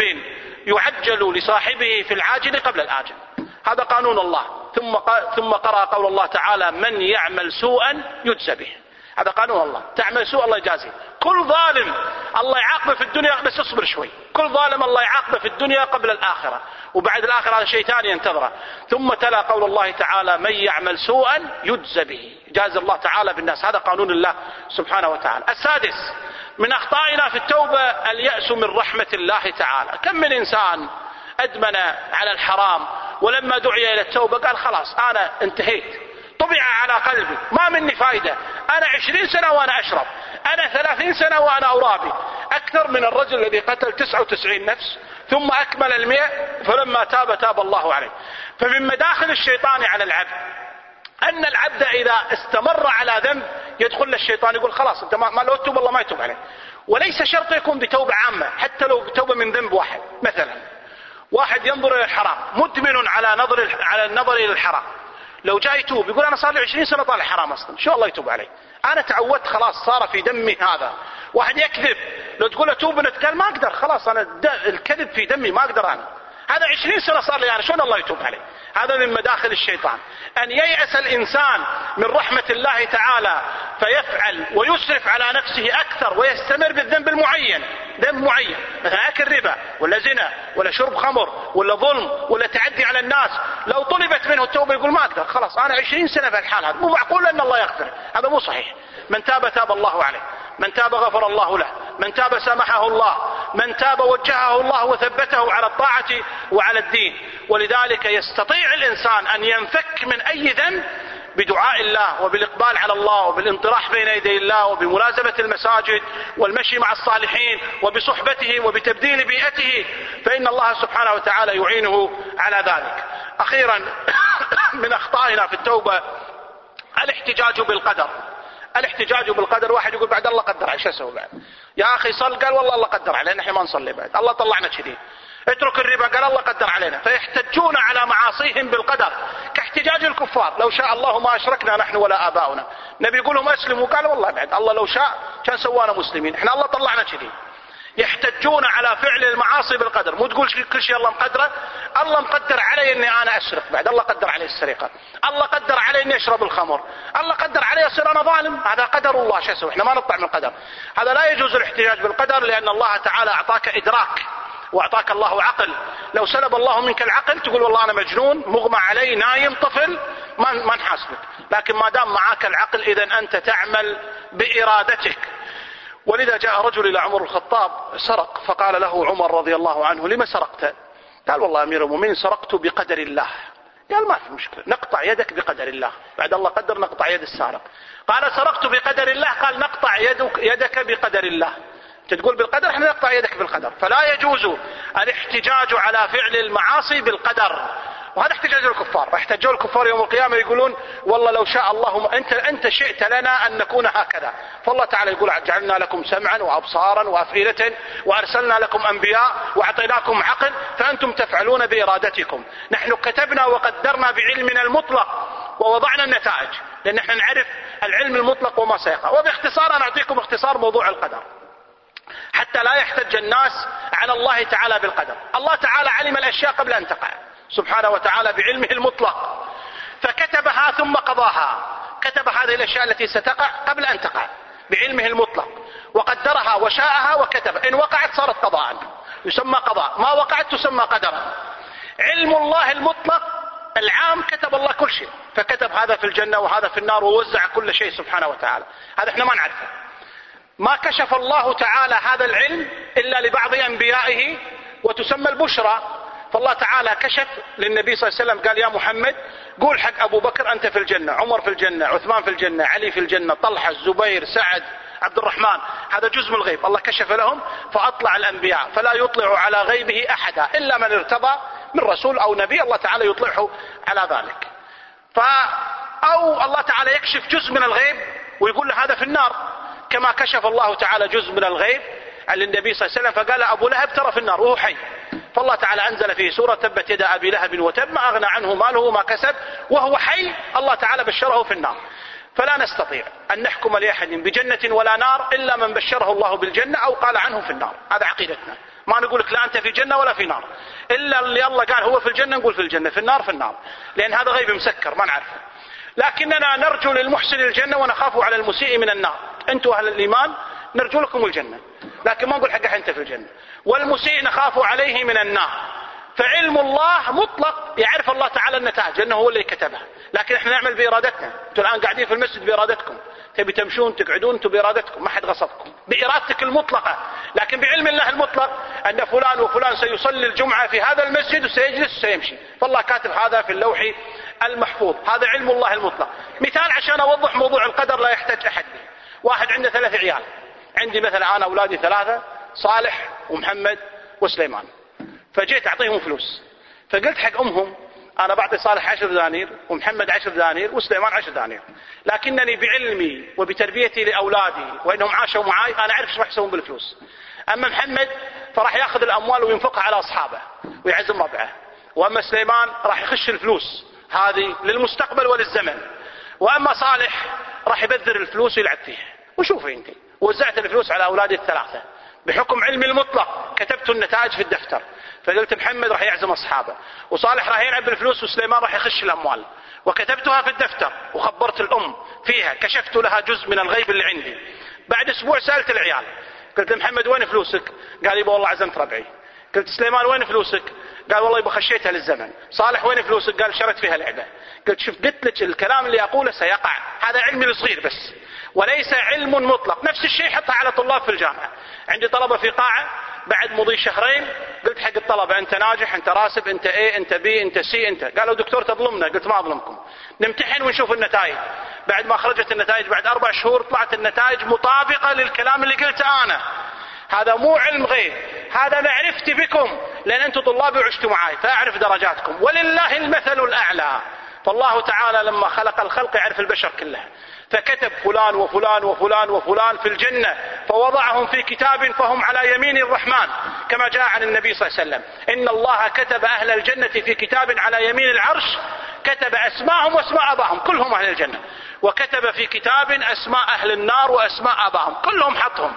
يعجل لصاحبه في العاجل قبل الآجل. هذا قانون الله. ثم ثم قرأ قول الله تعالى: من يعمل سوءا يجزى به. هذا قانون الله، تعمل سوء الله يجازي. كل ظالم الله يعاقبه في الدنيا، بس اصبر شوي، كل ظالم الله يعاقبه في الدنيا قبل الآخرة، وبعد الآخرة هذا شيء ثاني ينتظره. ثم تلا قول الله تعالى: من يعمل سوءا يجزى به، جاز الله تعالى بالناس. هذا قانون الله سبحانه وتعالى. السادس من أخطائنا في التوبة اليأس من رحمة الله تعالى. كم من إنسان أدمن على الحرام ولما دعي إلى التوبة قال: خلاص أنا انتهيت، طبع على قلبي، ما مني فايدة، أنا عشرين سنة وأنا أشرب، أنا ثلاثين سنة وأنا أرابي، أكثر من الرجل الذي قتل تسعة وتسعين نفس ثم أكمل المئة فلما تاب تاب الله عليه. فمن مداخل الشيطان على العبد أن العبد إذا استمر على ذنب يدخل الشيطان يقول: خلاص أنت ما لو تتوب الله ما يتوب عليه. وليس شرط يكون بتوبة عامة، حتى لو بتوبة من ذنب واحد. مثلا واحد ينظر إلى الحرام، مدمن على نظر على النظر إلى الحرام، لو جاي يتوب يقول أنا صار لي عشرين سنة طالع حرام أصلا، شو الله يتوب علي؟ أنا تعودت خلاص، صار في دمي هذا. واحد يكذب لو تقول له توب نتقال ما أقدر، خلاص أنا الكذب في دمي ما أقدر أنا، هذا عشرين سنة صار لي أنا، شلون الله يتوب علي؟ هذا من مداخل الشيطان، أن ييأس الإنسان من رحمة الله تعالى فيفعل ويسرف على نفسه أكثر ويستمر بالذنب المعين، ذنب معين مثلا أكل ربا ولا زنا ولا شرب خمر ولا ظلم ولا تعدي على الناس، لو طلبت منه التوبة يقول ما أقدر، خلاص أنا عشرين سنة في الحال هذا، مو معقول أن الله يغفر، هذا مو صحيح. من تاب تاب الله عليه، من تاب غفر الله له، من تاب سامحه الله، من تاب وجهه الله وثبته على الطاعة وعلى الدين. ولذلك يستطيع الإنسان أن ينفك من أي ذنب بدعاء الله وبالإقبال على الله وبالانطراح بين يدي الله وبملازمة المساجد والمشي مع الصالحين وبصحبته وبتبديل بيئته، فإن الله سبحانه وتعالى يعينه على ذلك. أخيرا من أخطائنا في التوبة الاحتجاج بالقدر. الاحتجاج بالقدر، واحد يقول بعد الله قدر علي، شو اسوي بعد؟ يا اخي صل، قال والله الله قدر علينا، احنا ما نصلي بعد، الله طلعنا كذي. اترك الربا، قال الله قدر علينا. فيحتجون على معاصيهم بالقدر كاحتجاج الكفار، لو شاء الله ما اشركنا نحن ولا اباؤنا. النبي يقول لهم اسلموا، قال والله بعد الله لو شاء كان سوانا مسلمين، احنا الله طلعنا كذي. يحتجون على فعل المعاصي بالقدر، مو تقول كل شيء الله مقدره، الله مقدر علي اني انا اسرق بعد، الله قدر علي السرقه، الله قدر علي اني اشرب الخمر، الله قدر علي اصير انا ظالم، هذا قدر الله، شو اسوي؟ احنا ما نطلع من القدر. هذا لا يجوز الاحتجاج بالقدر، لان الله تعالى اعطاك ادراك واعطاك الله عقل. لو سلب الله منك العقل تقول والله انا مجنون، مغمى علي، نايم، طفل، ما ما نحاسبك. لكن ما دام معك العقل اذا انت تعمل بارادتك. ولذا جاء رجل إلى عمر الخطاب سرق، فقال له عمر رضي الله عنه لما سرقت؟ قال والله أمير المؤمنين سرقت بقدر الله. قال ما في مشكلة، نقطع يدك بقدر الله، بعد الله قدر نقطع يد السارق. قال سرقت بقدر الله، قال نقطع يدك, يدك بقدر الله. تقول بالقدر، احنا نقطع يدك بالقدر. فلا يجوز الاحتجاج على فعل المعاصي بالقدر، وهذا احتجاج الكفار. احتجوا الكفار يوم القيامة يقولون والله لو شاء الله انت انت شئت لنا ان نكون هكذا، فالله تعالى يقول جعلنا لكم سمعا وابصارا وافئدة وارسلنا لكم انبياء واعطيناكم عقل فانتم تفعلون بارادتكم. نحن كتبنا وقدرنا بعلمنا المطلق ووضعنا النتائج، لان احنا نعرف العلم المطلق وما سيقع. وباختصار انا اعطيكم اختصار موضوع القدر حتى لا يحتج الناس على الله تعالى بالقدر. الله تعالى علم الاشياء قبل ان تقع سبحانه وتعالى بعلمه المطلق، فكتبها ثم قضاها. كتب هذه الأشياء التي ستقع قبل أن تقع بعلمه المطلق، وقدرها وشاءها وكتب. إن وقعت صارت قضاء يسمى قضاء، ما وقعت تسمى قدرا. علم الله المطلق العام كتب الله كل شيء، فكتب هذا في الجنة وهذا في النار ووزع كل شيء سبحانه وتعالى. هذا احنا ما نعرفه. ما كشف الله تعالى هذا العلم إلا لبعض أنبيائه وتسمى البشرى. فالله تعالى كشف للنبي صلى الله عليه وسلم، قال يا محمد قول حق أبو بكر أنت في الجنة، عمر في الجنة، عثمان في الجنة، علي في الجنة، طلحة، الزبير، سعد، عبد الرحمن. هذا جزء من الغيب الله كشف لهم، فأطلع الأنبياء. فلا يطلع على غيبه أحدا إلا من ارتضى من رسول أو نبي، الله تعالى يطلعه على ذلك. ف أو الله تعالى يكشف جزء من الغيب ويقول له هذا في النار، كما كشف الله تعالى جزء من الغيب على النبي صلى الله عليه وسلم، فقال أبو لهب ترى في النار وهو حي. فالله تعالى أنزل فيه سورة تبت يدا أبي لهب وتب ما أغنى عنه ماله ما كسب وهو حي، الله تعالى بشره في النار. فلا نستطيع أن نحكم لأحد بجنة ولا نار إلا من بشره الله بالجنة أو قال عنه في النار. هذا عقيدتنا. ما نقول لك لا أنت في جنة ولا في نار، إلا اللي الله قال هو في الجنة نقول في الجنة، في النار في النار، لأن هذا غيب مسكر ما نعرفه. لكننا نرجو للمحسن الجنة ونخاف على المسيء من النار. أنتوا أهل الإيمان نرجو لكم الجنة، لكن ما نقول حقك أنت في الجنة. والمسيء نخاف عليه من النار. فعلم الله مطلق، يعرف الله تعالى النتائج لأنه هو اللي كتبها، لكن احنا نعمل بإرادتنا. انتوا الآن قاعدين في المسجد بإرادتكم، تبي تمشون تقعدون انتوا بإرادتكم، ما حد غصبكم، بإرادتك المطلقة. لكن بعلم الله المطلق أن فلان وفلان سيصلي الجمعة في هذا المسجد وسيجلس وسيمشي، فالله كاتب هذا في اللوح المحفوظ. هذا علم الله المطلق. مثال عشان أوضح موضوع القدر لا يحتاج أحد به. واحد عنده ثلاث عيال، عندي مثلا أنا أولادي ثلاثة، صالح ومحمد وسليمان، فجيت أعطيهم فلوس، فقلت حق أمهم أنا بعطي صالح عشر دنانير ومحمد عشر دنانير وسليمان عشر دنانير، لكنني بعلمي وبتربيتي لأولادي وإنهم عاشوا معاي أنا أعرف شو راح يسوون بالفلوس. أما محمد فراح يأخذ الأموال وينفقها على أصحابه ويعزم ربعه، وأما سليمان راح يخش الفلوس هذه للمستقبل وللزمن. وأما صالح راح يبذر الفلوس ويلعب فيها. وشوفي أنت وزعت الفلوس على أولادي الثلاثة بحكم علمي المطلق، كتبت النتائج في الدفتر، فقلت محمد راح يعزم أصحابه، وصالح راح يلعب بالفلوس، وسليمان راح يخش الأموال، وكتبتها في الدفتر وخبرت الأم فيها، كشفت لها جزء من الغيب اللي عندي. بعد أسبوع سألت العيال قلت محمد وين فلوسك؟ قال يبا والله عزمت ربعي. قلت سليمان وين فلوسك؟ قال والله يبا خشيتها للزمن. صالح وين فلوسك؟ قال شرت فيها لعبة. قلت شوف قلت لك الكلام اللي أقوله سيقع، هذا علمي الصغير بس وليس علم مطلق. نفس الشيء حطها على طلاب في الجامعة. عندي طلبة في قاعة بعد مضي شهرين قلت حق الطلبة أنت ناجح، أنت راسب، أنت A، أنت B، أنت C، أنت. قالوا دكتور تظلمنا. قلت ما أظلمكم، نمتحن ونشوف النتائج. بعد ما خرجت النتائج بعد أربع شهور طلعت النتائج مطابقة للكلام اللي قلته أنا. هذا مو علم غيب، هذا معرفتي بكم، لأن أنتم طلابي وعشتوا معي فأعرف درجاتكم، ولله المثل الأعلى. فالله تعالى لما خلق الخلق يعرف البشر كلها، فكتب فلان وفلان وفلان وفلان في الجنة فوضعهم في كتاب فهم على يمين الرحمن، كما جاء عن النبي صلى الله عليه وسلم إن الله كتب أهل الجنة في كتاب على يمين العرش، كتب أسماءهم وأسماء أباهم كلهم أهل الجنة، وكتب في كتاب أسماء أهل النار وأسماء أباهم كلهم حطهم.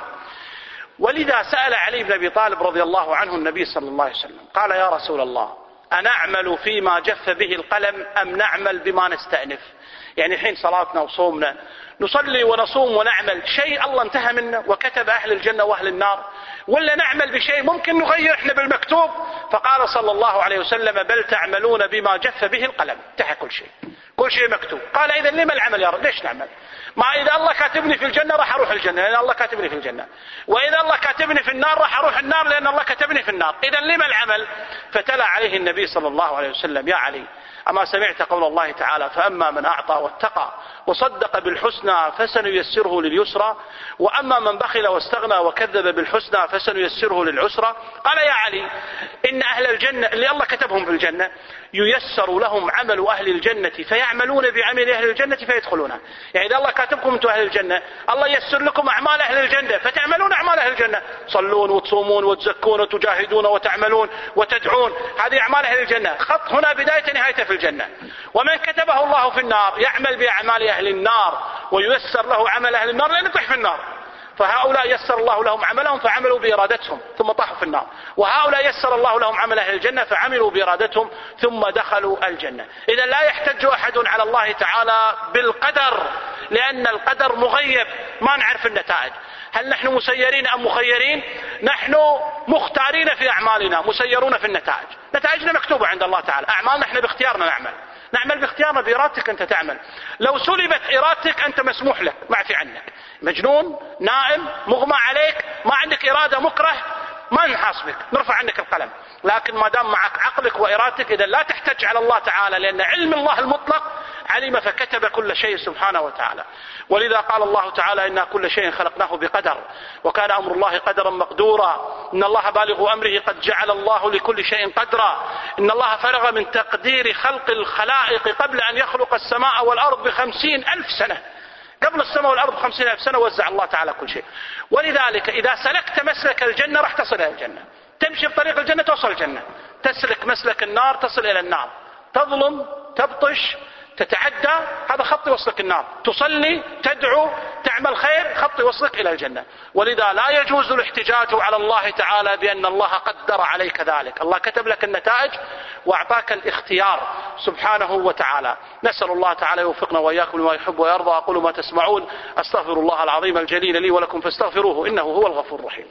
ولذا سأل علي بن أبي طالب رضي الله عنه النبي صلى الله عليه وسلم قال يا رسول الله أنعمل فيما جف به القلم أم نعمل بما نستأنف؟ يعني الحين صلاتنا وصومنا نصلي ونصوم ونعمل شيء الله انتهى منه وكتب أهل الجنة وأهل النار، ولا نعمل بشيء ممكن نغير احنا بالمكتوب؟ فقال صلى الله عليه وسلم بل تعملون بما جف به القلم، انتهى كل شيء، كل شيء مكتوب. قال إذا لما العمل يا رب؟ ليش نعمل؟ ما إذا الله كاتبني في الجنة راح أروح الجنة لأن الله كاتبني في الجنة، وإذا الله كاتبني في النار راح أروح النار لأن الله كاتبني في النار، إذا لما العمل؟ فتلا عليه النبي صلى الله عليه وسلم يا علي أما سمعت قول الله تعالى فأما من أعطى واتقى وصدق بالحسنى فسنيسره لليسرى وأما من بخل واستغنى وكذب بالحسنى فسنيسره للعسرى. قال يا علي إن أهل الجنة اللي الله كتبهم في الجنة ييسر لهم عمل أهل الجنة فيعملون بعمل أهل الجنة فيدخلونها. يعني إذا الله كاتبكم أنتم أهل الجنة الله ييسر لكم أعمال أهل الجنة فتعملون أعمال أهل الجنة، تصلون وتصومون وتزكون وتجاهدون وتعملون وتدعون، هذه أعمال أهل الجنة، خط هنا بداية نهاية في الجنة. ومن كتبه الله في النار يعمل بأعمال أهل النار وييسر له عمل أهل النار لأنه طيح في النار، فهؤلاء يسر الله لهم عملهم فعملوا بإرادتهم ثم طاحوا في النار، وهؤلاء يسر الله لهم عمل أهل الجنة فعملوا بإرادتهم ثم دخلوا الجنة. إذا لا يحتج أحد على الله تعالى بالقدر لأن القدر مغيب ما نعرف النتائج. هل نحن مسيرين أم مخيرين؟ نحن مختارين في أعمالنا مسيرون في النتائج، نتائجنا مكتوبة عند الله تعالى، أعمالنا نحن باختيارنا نعمل، نعمل باختيارنا بإرادتك أنت تعمل. لو سلبت إرادتك أنت مسموح لك، معفي عنك، مجنون نائم مغمى عليك ما عندك إرادة مكره ما نحاسبك نرفع عنك القلم، لكن ما دام معك عقلك وإرادتك إذا لا تحتج على الله تعالى لأن علم الله المطلق علم فكتب كل شيء سبحانه وتعالى. ولذا قال الله تعالى إنا كل شيء خلقناه بقدر وكان أمر الله قدرا مقدورا إن الله بالغ أمره قد جعل الله لكل شيء قدرا إن الله فرغ من تقدير خلق الخلائق قبل أن يخلق السماء والأرض بخمسين ألف سنة، قبل السماء والأرض بخمسين ألف سنة وزع الله تعالى كل شيء. ولذلك إذا سلكت مسلك الجنة راح تصل إلى الجنة، تمشي بطريق الجنة توصل الجنة، تسلك مسلك النار تصل إلى النار، تظلم تبطش تتعدى هذا خط يوصلك النار، تصلي تدعو تعمل خير خط يوصلك إلى الجنة. ولذا لا يجوز الاحتجاج على الله تعالى بأن الله قدر عليك ذلك، الله كتب لك النتائج وأعطاك الاختيار سبحانه وتعالى. نسأل الله تعالى يوفقنا وإياكم لما يحب ويرضى. أقول ما تسمعون أستغفر الله العظيم الجليل لي ولكم فاستغفروه إنه هو الغفور الرحيم.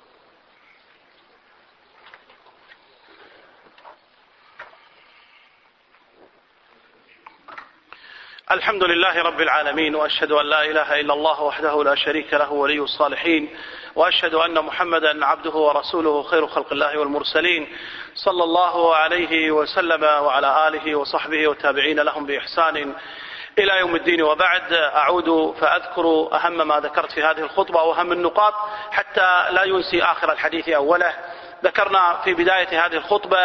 الحمد لله رب العالمين وأشهد أن لا إله إلا الله وحده لا شريك له ولي الصالحين وأشهد أن محمدا عبده ورسوله خير خلق الله والمرسلين صلى الله عليه وسلم وعلى آله وصحبه والتابعين لهم بإحسان إلى يوم الدين. وبعد أعود فأذكر أهم ما ذكرت في هذه الخطبة وأهم النقاط حتى لا ينسي آخر الحديث أوله. ذكرنا في بداية هذه الخطبة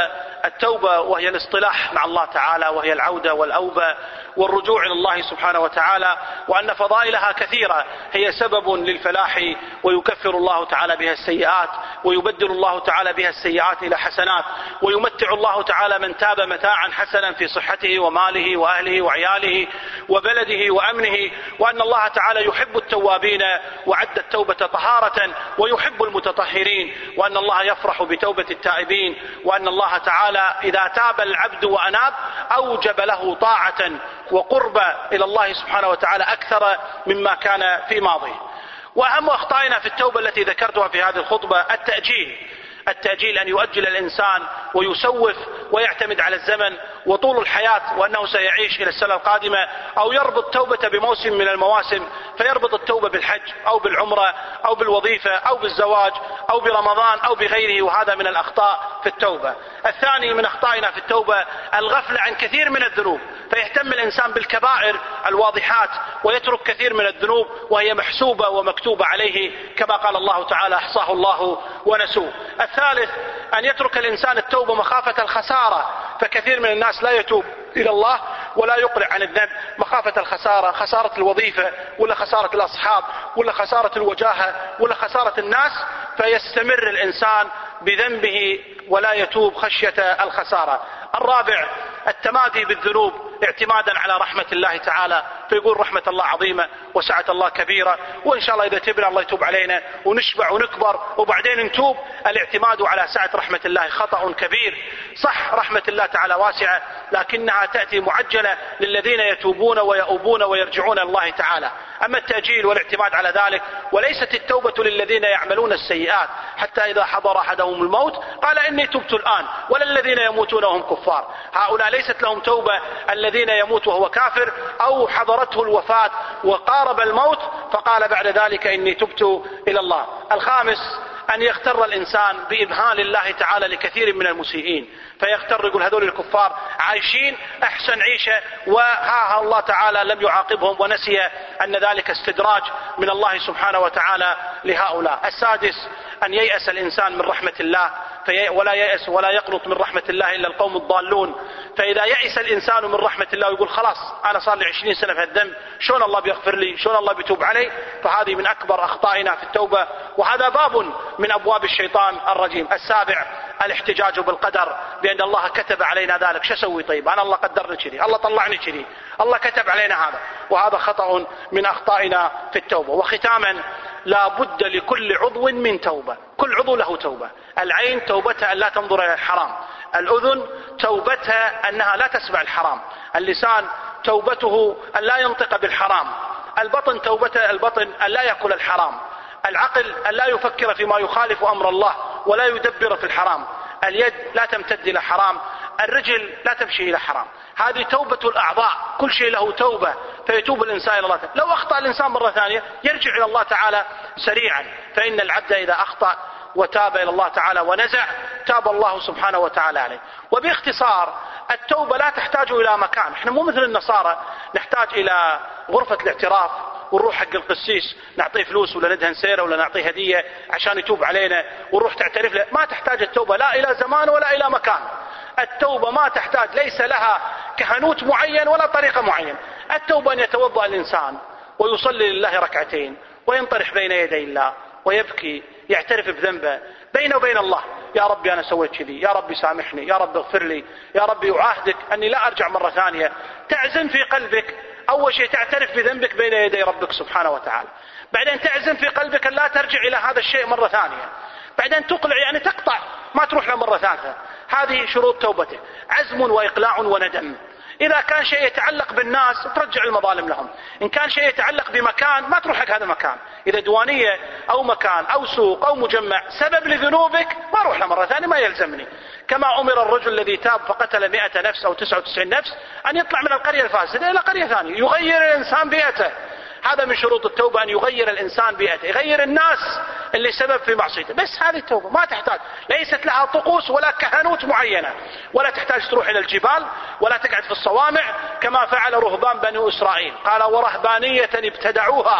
التوبة وهي الاصطلاح مع الله تعالى، وهي العودة والأوبة والرجوع إلى الله سبحانه وتعالى، وأن فضائلها كثيرة، هي سبب للفلاح ويكفر الله تعالى بها السيئات، ويبدل الله تعالى بها السيئات إلى حسنات، ويمتع الله تعالى من تاب متاعا حسنا في صحته وماله وأهله وعياله وبلده وأمنه، وأن الله تعالى يحب التوابين وعد التوبة طهارة ويحب المتطهرين، وأن الله يفرح بتوبة التائبين، وأن الله تعالى إذا تاب العبد وأناب أوجب له طاعة وقرب إلى الله سبحانه وتعالى أكثر مما كان في ماضيه. وأهم أخطائنا في التوبة التي ذكرتها في هذه الخطبة التأجيل. التأجيل أن يؤجل الإنسان ويسوف ويعتمد على الزمن وطول الحياة وأنه سيعيش إلى السنة القادمة، أو يربط توبة بموسم من المواسم، فيربط التوبة بالحج أو بالعمرة أو بالوظيفة أو بالزواج أو برمضان أو بغيره، وهذا من الأخطاء في التوبة. الثاني من أخطائنا في التوبة الغفلة عن كثير من الذنوب، فيهتم الإنسان بالكبائر الواضحات ويترك كثير من الذنوب وهي محسوبة ومكتوبة عليه، كما قال الله تعالى أحصاه الله ونسوه. الثالث أن يترك الإنسان التوبة مخافة الخسارة، فكثير من الناس لا يتوب إلى الله ولا يقلع عن الذنب مخافة الخسارة، خسارة الوظيفة ولا خسارة الأصحاب ولا خسارة الوجاهة ولا خسارة الناس، فيستمر الإنسان بذنبه ولا يتوب خشية الخسارة. الرابع التمادي بالذنوب اعتمادا على رحمة الله تعالى، فيقول رحمة الله عظيمة وسعة الله كبيرة، وإن شاء الله إذا تبنا الله يتوب علينا ونشبع ونكبر وبعدين نتوب. الاعتماد على سعة رحمة الله خطأ كبير. صح رحمة الله تعالى واسعة، لكنها تأتي معجلة للذين يتوبون ويؤوبون ويرجعون إلى الله تعالى. أما التأجيل والاعتماد على ذلك، وليست التوبة للذين يعملون السيئات حتى إذا حضر أحدهم الموت قال إني تبت الآن، ولا الذين يموتون وهم كفار. هؤلاء ليست لهم توبة الذين يموت وهو كافر أو حضرته الوفاة وقارب الموت فقال بعد ذلك إني تبت إلى الله. الخامس أن يغتر الإنسان بإمهال الله تعالى لكثير من المسيئين، فيغتر يقول هذول الكفار عايشين أحسن عيشة وها الله تعالى لم يعاقبهم، ونسي أن ذلك استدراج من الله سبحانه وتعالى لهؤلاء. السادس أن ييأس الإنسان من رحمة الله، ولا ييأس ولا يقنط من رحمة الله إلا القوم الضالون. فإذا يئس الإنسان من رحمة الله ويقول خلاص أنا صار لي عشرين سنة في الذنب، شلون الله بيغفر لي، شلون الله بيتوب علي، فهذه من أكبر أخطائنا في التوبة، وهذا باب من أبواب الشيطان الرجيم. السابع الاحتجاج بالقدر، بأن الله كتب علينا ذلك، شو أسوي طيب أنا الله قدرني كذي، الله طلعني كذي، الله كتب علينا هذا، وهذا خطأ من أخطائنا في التوبة. وختاما لا بد لكل عضو من توبة، كل عضو له توبة. العين توبتها أن لا تنظر إلى الحرام، الأذن توبتها أنها لا تسمع الحرام، اللسان توبته أن لا ينطق بالحرام، البطن توبته البطن أن لا يأكل الحرام، العقل أن لا يفكر فيما يخالف أمر الله ولا يدبر في الحرام، اليد لا تمتد إلى حرام، الرجل لا تمشي إلى حرام. هذه توبة الأعضاء، كل شيء له توبة، فيتوب الإنسان إلى الله تعالى. لو أخطأ الإنسان مرة ثانية يرجع إلى الله تعالى سريعا، فإن العبد إذا أخطأ وتاب إلى الله تعالى ونزع تاب الله سبحانه وتعالى عليه. وباختصار التوبة لا تحتاج إلى مكان، احنا مو مثل النصارى نحتاج إلى غرفة الاعتراف ونروح حق القسيس نعطيه فلوس ولا ندهن سيرة ولا نعطيه هدية عشان يتوب علينا ونروح تعترف له. ما تحتاج التوبة لا إلى زمان ولا إلى مكان. التوبة ما تحتاج، ليس لها كهنوت معين ولا طريقة معين. التوبة أن يتوضأ الإنسان ويصلي لله ركعتين وينطرح بين يدي الله ويبكي، يعترف بذنبه بينه وبين الله، يا ربي أنا سويت كذي، يا ربي سامحني، يا ربي اغفر لي، يا ربي أعاهدك أني لا أرجع مرة ثانية. تعزم في قلبك، أول شيء تعترف بذنبك بين يدي ربك سبحانه وتعالى، بعدين تعزم في قلبك أن لا ترجع إلى هذا الشيء مرة ثانية، بعدين تقلع يعني تقطع ما تروح له مرة ثالثة. هذه شروط توبته، عزم وإقلاع وندم. إذا كان شيء يتعلق بالناس ترجع المظالم لهم، إن كان شيء يتعلق بمكان ما تروح حق هذا المكان، إذا دوانية أو مكان أو سوق أو مجمع سبب لذنوبك ما أروح له مرة ثانية، ما يلزمني. كما أمر الرجل الذي تاب فقتل مئة نفس أو تسعة وتسعين نفس أن يطلع من القرية الفاسدة إلى قرية ثانية، يغير الإنسان بيئته. هذا من شروط التوبة، أن يغير الإنسان بيئته، يغير الناس اللي سبب في معصيته. بس هذه التوبة ما تحتاج، ليست لها طقوس ولا كهنوت معينة، ولا تحتاج تروح إلى الجبال ولا تقعد في الصوامع كما فعل رهبان بني إسرائيل. قال ورهبانية ابتدعوها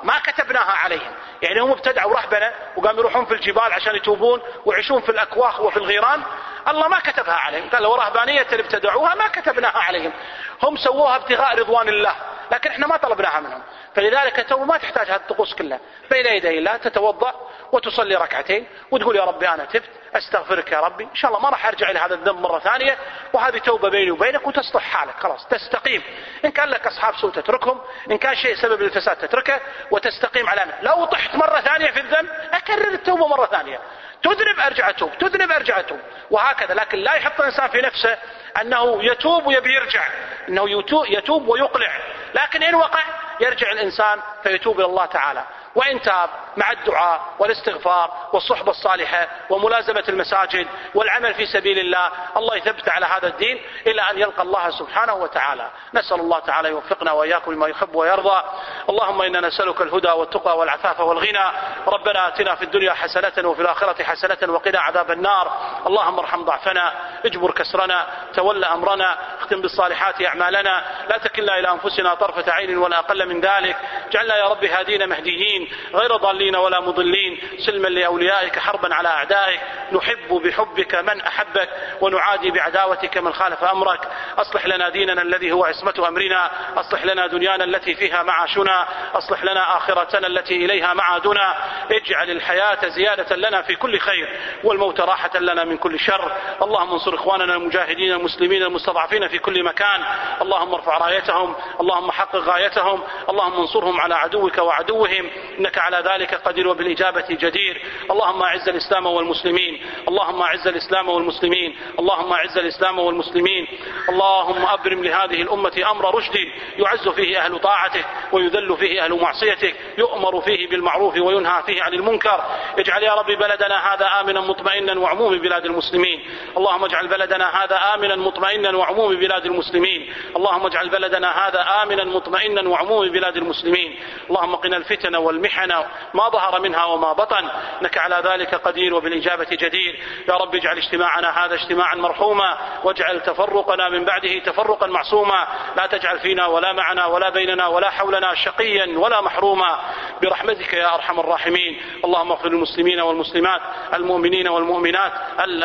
ما كتبناها عليهم. يعني هم ابتدعوا رهبنة وقاموا يروحون في الجبال عشان يتوبون ويعيشون في الأكواخ وفي الغيران، الله ما كتبها عليهم. قال لو رهبانية اللي ابتدعوها ما كتبناها عليهم، هم سووها ابتغاء رضوان الله، لكن احنا ما طلبناها منهم. فلذلك التوبة ما تحتاج هذه الطقوس كلها، بين يدي الله تتوضأ وتصلي ركعتين وتقول يا ربي أنا تبت، أستغفرك يا ربي، إن شاء الله ما راح أرجع إلى هذا الذنب مرة ثانية، وهذه توبة بيني وبينك، وتصلح حالك خلاص تستقيم. إن كان لك أصحاب سوء تتركهم، إن كان شيء سبب للفساد تتركه وتستقيم على منه. لو طحت مرة ثانية في الذنب أكرر التوبة مرة ثانية، تذنب أرجع أتوب، تذنب أرجع أتوب، وهكذا. لكن لا يحط الإنسان في نفسه أنه يتوب ويبي يرجع، أنه يتوب ويقلع، لكن إن وقع يرجع الإنسان فيتوب إلى الله تعالى. وإن تاب مع الدعاء والاستغفار والصحبة الصالحة وملازمة المساجد والعمل في سبيل الله، الله يثبت على هذا الدين إلى أن يلقى الله سبحانه وتعالى. نسأل الله تعالى يوفقنا وإياكم لما يحب ويرضى. اللهم إنا نسألك الهدى والتقى والعفاف والغنى. ربنا آتنا في الدنيا حسنة وفي الآخرة حسنة وقنا عذاب النار. اللهم ارحم ضعفنا، اجبر كسرنا، تولى أمرنا، اختم بالصالحات أعمالنا، لا تكلنا إلى أنفسنا طرفة عين ولا أقل من ذلك. اجعلنا يا رب هادين مهديين غير ضالين ولا مضلين، سلما لأوليائك حربا على أعدائك. نحب بحبك من أحبك ونعادي بعداوتك من خالف أمرك. أصلح لنا ديننا الذي هو عصمة أمرنا، أصلح لنا دنيانا التي فيها معاشنا، أصلح لنا آخرتنا التي إليها معادنا. اجعل الحياة زيادة لنا في كل خير والموت راحة لنا من كل شر. اللهم انصر إخواننا المجاهدين المسلمين المستضعفين في كل مكان، اللهم ارفع رايتهم، اللهم حقق غايتهم، اللهم انصرهم على عدوك وعدوهم، إنك على ذلك قدير وبالإجابة جدير. اللهم أعز الإسلام والمسلمين، اللهم أعز الإسلام والمسلمين، اللهم أعز الإسلام والمسلمين. اللهم أبرم لهذه الأمة أمر رشد يعز فيه أهل طاعتك ويذل فيه أهل معصيتك، يؤمر فيه بالمعروف وينهى فيه عن المنكر. اجعل يا رب بلدنا هذا آمنا مطمئنا وعموم بلاد المسلمين. اللهم اجعل بلدنا هذا آمنا مطمئنا وعموم بلاد المسلمين. اللهم اجعل بلدنا هذا آمنا مطمئنا وعموم بلاد المسلمين. اللهم قنا الفتن والمحن ما ظهر منها وما بطن، إنك على ذلك قدير وبالإجابة جدير. يا رب اجعل اجتماعنا هذا اجتماعا مرحوما، واجعل تفرقنا من بعده تفرقا معصوما. لا تجعل فينا ولا معنا ولا بيننا ولا حولنا شقيا ولا محروما، برحمتك يا أرحم الراحمين. اللهم اغفر للمسلمين والمسلمات، المؤمنين والمؤمنات،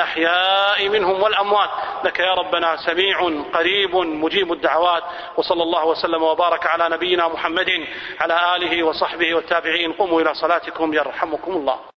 الأحياء منهم والأموات، لك يا ربنا سميع قريب مجيب الدعوات. وصلى الله وسلم وبارك على نبينا محمد على آله وصحبه والتابعين. قوموا إلى صلاتكم يرحمكم الله.